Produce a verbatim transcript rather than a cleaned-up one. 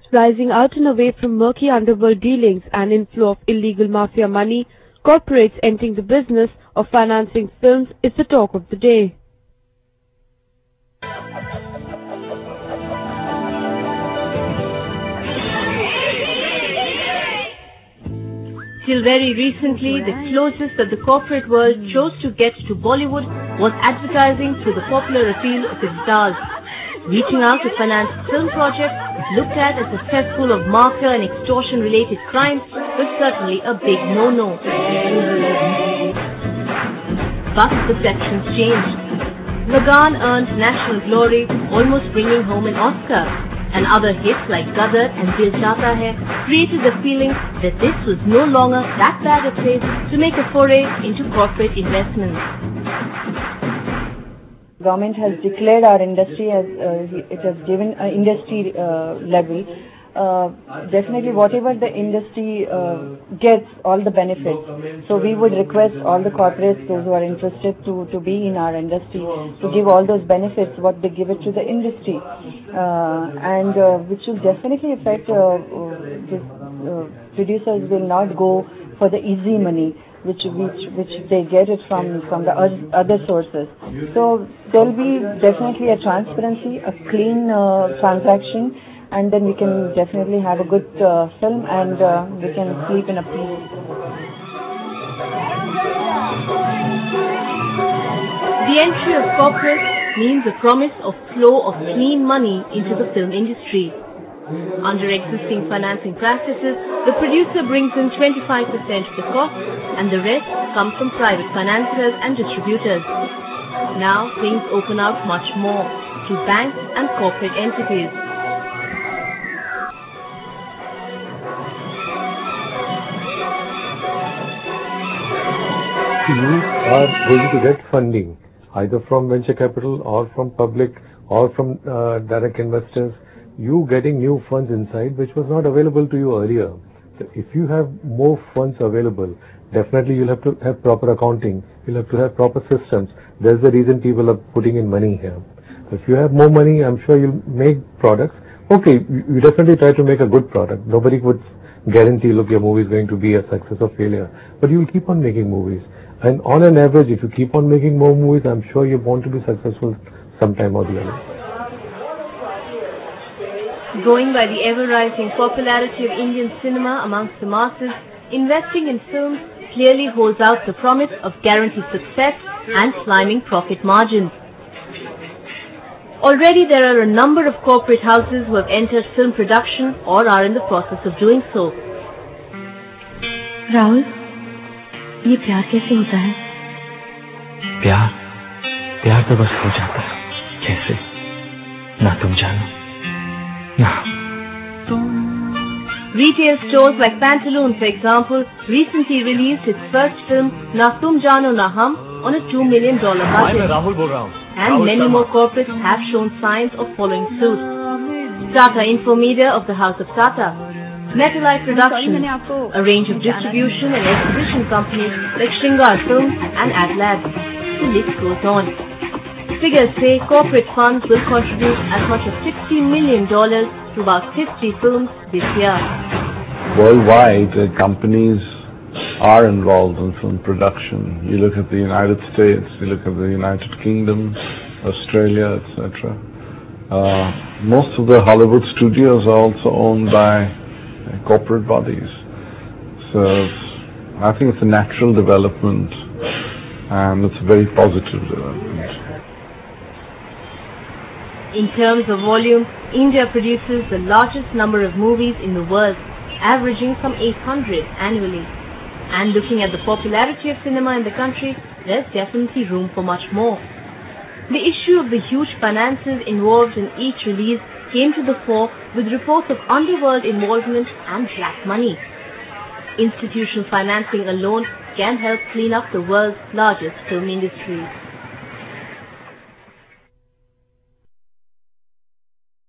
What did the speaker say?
rising out and away from murky underworld dealings and inflow of illegal mafia money, corporates entering the business of financing films is the talk of the day. Till very recently, the closest that the corporate world chose to get to Bollywood was advertising through the popular appeal of its stars. Reaching out to finance film projects looked at as a cesspool of marker and extortion-related crimes was certainly a big no-no. But perceptions changed. Lagaan earned national glory, almost bringing home an Oscar. And other hits like Gadar and Dil Chahta Hai created the feeling that this was no longer that bad a place to make a foray into corporate investments. Government has declared our industry as uh, it has given an industry uh, level. Uh, definitely whatever the industry uh, gets, all the benefits. So we would request all the corporates, those who are interested to, to be in our industry, to give all those benefits, what they give it to the industry. Uh, and uh, which will definitely affect, uh, uh, this, uh, producers will not go for the easy money, which which which they get it from from the other sources. So there will be definitely a transparency, a clean uh, transaction, and then we can definitely have a good uh, film, and uh, we can sleep in a peace. The entry of corporates means a promise of flow of clean money into the film industry. Under existing financing practices, the producer brings in twenty-five percent of the cost and the rest comes from private financiers and distributors. Now things open out much more to banks and corporate entities. You are going to get funding either from venture capital or from public or from uh, direct investors. You getting new funds inside which was not available to you earlier. So if you have more funds available, definitely you'll have to have proper accounting. You'll have to have proper systems. There's the reason people are putting in money here. If you have more money, I'm sure you'll make products. Okay, you definitely try to make a good product. Nobody would guarantee, look, your movie is going to be a success or failure. But you'll keep on making movies. And on an average, if you keep on making more movies, I'm sure you're bound to be successful sometime or the other. Going by the ever-rising popularity of Indian cinema amongst the masses, investing in films clearly holds out the promise of guaranteed success and climbing profit margins. Already there are a number of corporate houses who have entered film production or are in the process of doing so. Rahul, ये प्यार कैसे होता है? प्यार, प्यार तो बस हो जाता है, कैसे? ना तुम जानो, ना. Retail stores like Pantaloons, for example, recently released its first film, Na Tum Jano Na Hum, on a two million dollars budget. मैं राहुल बोल रहा हूँ. And many more corporates have shown signs of following suit. Tata Infomedia of the House of Tata, Metalite Productions, a range of distribution and exhibition companies like Shringar Films and AdLab. The list goes on. Figures say corporate funds will contribute as much as sixty million dollars to about fifty films this year. Worldwide, uh, companies are involved in film production. You look at the United States, you look at the United Kingdom, Australia, et cetera. Uh, most of the Hollywood studios are also owned by uh, corporate bodies. So I think it's a natural development, and it's a very positive development. In terms of volume, India produces the largest number of movies in the world, averaging some eight hundred annually. And looking at the popularity of cinema in the country, there's definitely room for much more. The issue of the huge finances involved in each release came to the fore with reports of underworld involvement and black money. Institutional financing alone can help clean up the world's largest film industry.